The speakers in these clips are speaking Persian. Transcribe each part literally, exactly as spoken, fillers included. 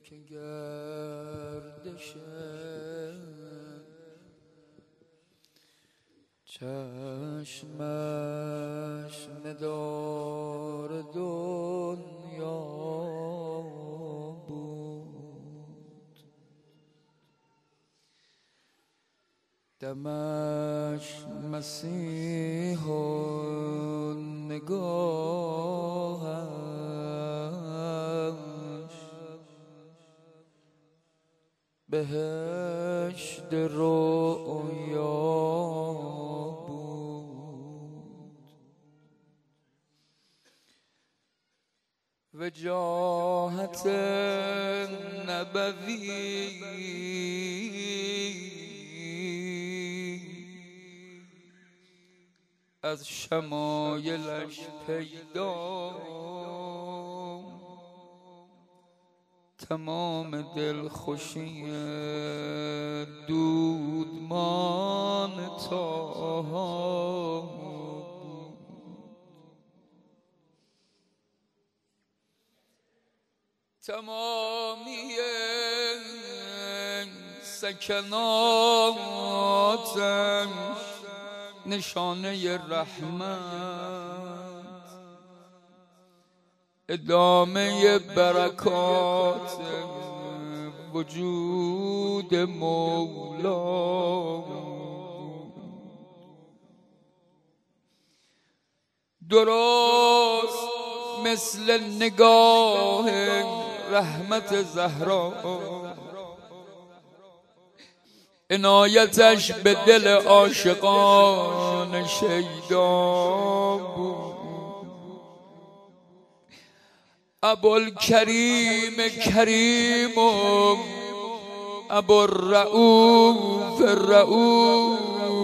که گردش چشمش ندار دنیا بود، دمش مسیح و نگاهش بهشت رؤیا بود، وجاهت نبوی از شمایلش پیدا، تمام دلخوشی دودمان طه بود، تمامی سکناتش نشانه رحمت، ادامه برکات وجود مولا، درست مثل نگاه رحمت زهرا، عنایتش به دل عاشقان شیدا بود، ابوالکریم کریم و ابوالرؤوف رؤوف،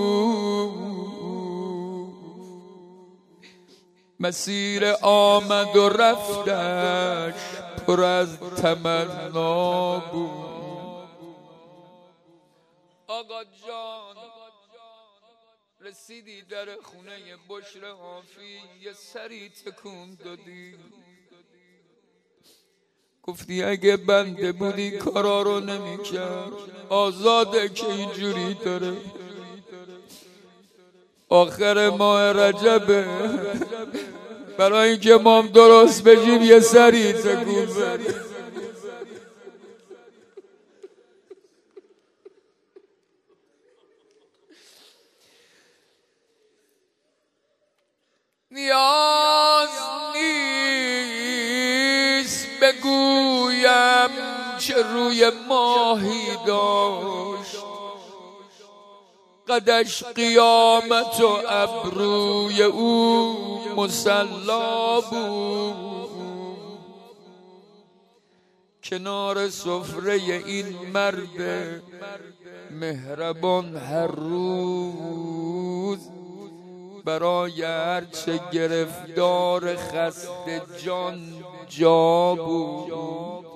مسیر آمد و رفتش پر از تمنا بود. آقا جان رسیدی در خونه بشر حافی، یه سری تکون دادی، گفتی اگه بنده بودی کارا رو نمی کرد، آزاده که اینجوری داره. آخر ماه رجبه، برای اینکه ما هم درست بشیم یه سری تکون زدی. نیاز نیست بگویم چه روی ماهی داشت، قدش قیامت و ابروی او مصلا بود، کنار سفره این مرد مهربان هر روز برای هرچه گرفتار خسته جان جا بود.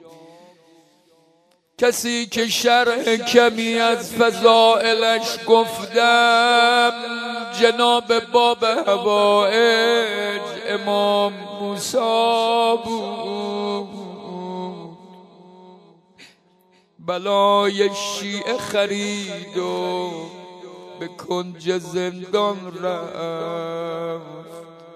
کسی که شرح کمی از فضائلش گفتم جناب باب حوائج امام موسی بود، بلای شیعه خرید و به کنج زندان رفت،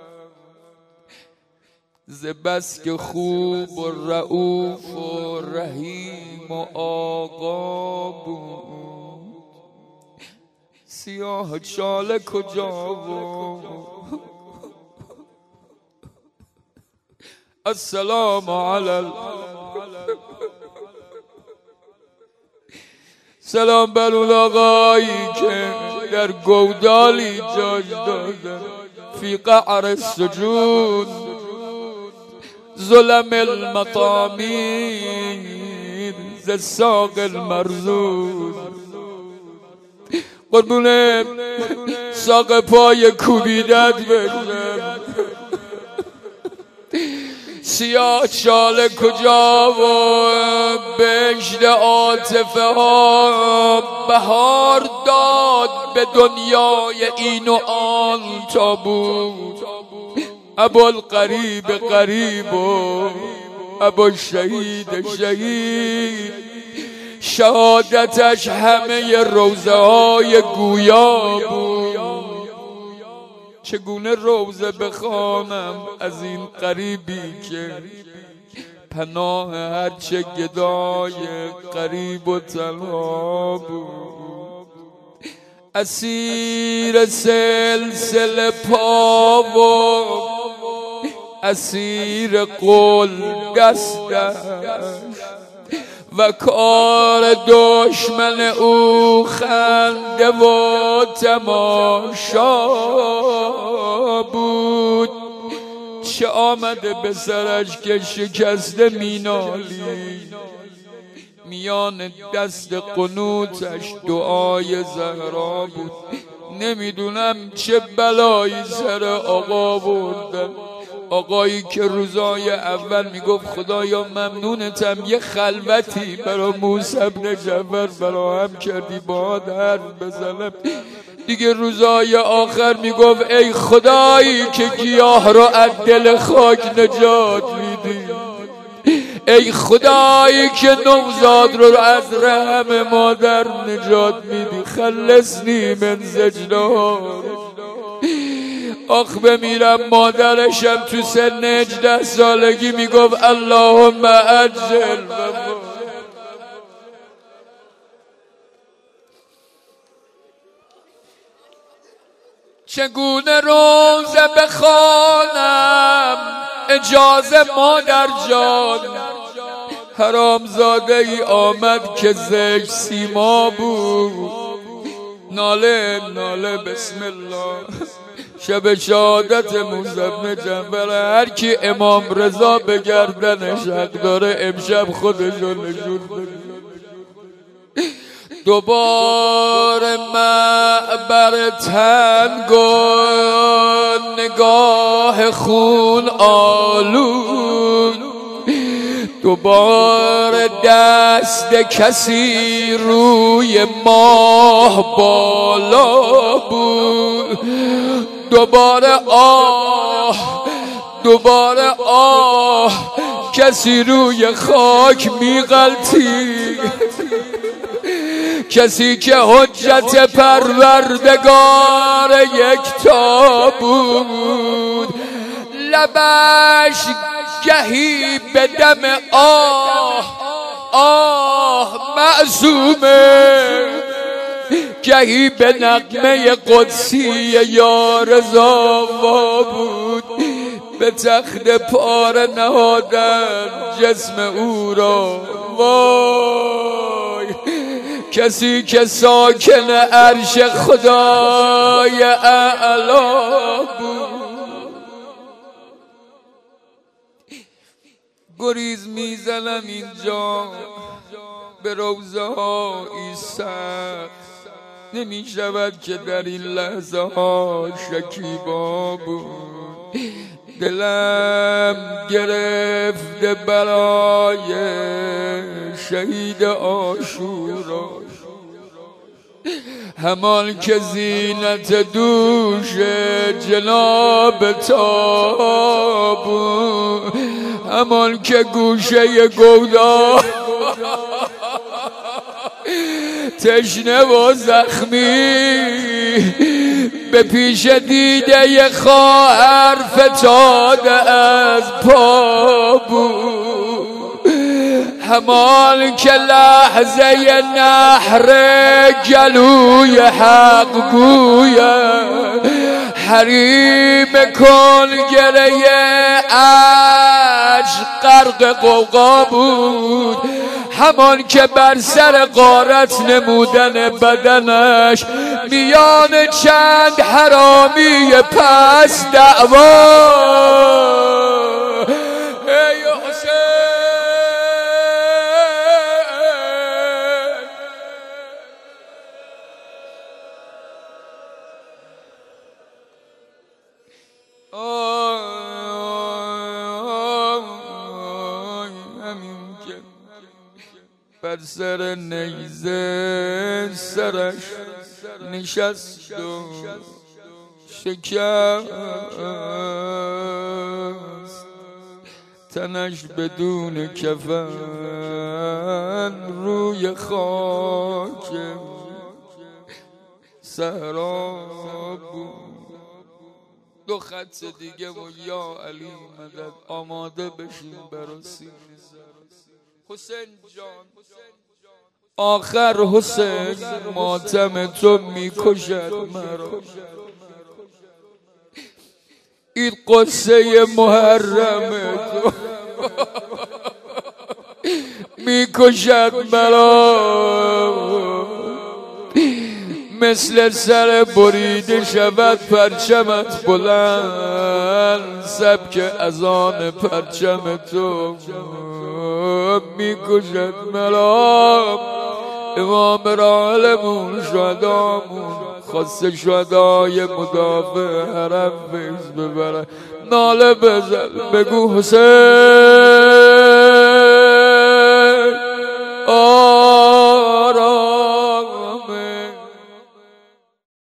ز بس که خوب و رؤوف و رحیم و آقا بود. سیاه چاله کجا بود؟ السلام علی سلام بر اون آقایی که در گودالی جای دادن، فی قعر السجود ظلم المطامین ز ساق المرزود. قربونه ساق پای کوبیدت بگذر، سیاه چاله کجا و بهشت عاطفه ها بهار داد به دنیای این و آن تا بود. ابوالقریب قریب و ابا شهید شهید شهادتش همه روزه های گویا بود. چگونه روزه بخوانم از این غریبی که پناه هرچه گدای غریب و تنها بود. اسیر سلسله پا و اسیر قل دستش و کار دشمن او خنده و تماشا بود. چه آمده به سرش که شکسته مینالی، میان دست قنوتش دعای زهرا بود. نمیدونم چه بلایی سر آقا بردن، آقایی که روزای اول میگفت خدایا ممنونتم یه خلوتی برا موسی بن جعفر فراهم کردی با حرف بزنم. دیگه روزای آخر میگفت ای خدایی که گیاه رو از دل خاک نجات میدی، ای خدایی که نوزاد رو از رحم مادر نجات میدی، خلصنی من زجرها. آخ بمیرم مادرشم تو سن هجده سالگی میگفت اللهم عجل. چگونه روزه بخوانم اجازه مادر جان؟ حرامزاده ای آمد که زشت سیما بود. ناله ناله بسم الله. شب شهادت موسی بن جعفر، هر کی امام رضا به گردنش حق داره امشب خودشو نشون بده. دوباره معبر تنگ و نگاه خون آلود، دوباره دست کسی روی ماه بالا بود. دوباره آه دوباره آه کسی روی خاک میغلطید، کسی که حجت پروردگار یکتا بود. لبش گهی به دم آه آه معصومه، گهی به نغمه قدسی یا رضا بود. به تخت پاره نهادن جسم او را، وای کسی که ساکن عرش خدای اعلا بود. گریز میزنم اینجا به روزه هایی سخت، نمی شود که در این لحظه ها شکیبا بود. دلم گرفته برای شهید عاشورا، همان که زینت دوش جناب تا بود، همان که گوشه گودا تشنه و زخمی به پیش دیده خواهر فتاده از پا بود، همان که لحظه نحر گلوی حق گوید حریم کن گره عشق غرق قوقا بود، همان که بر سر غارت نمودن بدنش میان چند حرامی پس دعوا. ای حسین بر سر نیزه سرش نشست و شکست، تنش بدون کفن روی خاک صحرا بود. دو خط دیگه و یا علی مدد آماده بشین برا سینه حسین جان. آخر حسین ماتم تو میکشد مرا، این قصه محرم تو میکشد مرا. مثل سر بریده شود پرچمت بلند، سبک اذان پرچم تو میکشد مرا. امام رالمون شهدامون خواست شهدای مدافع حرم فیض ببره، ناله بزن بگو حسین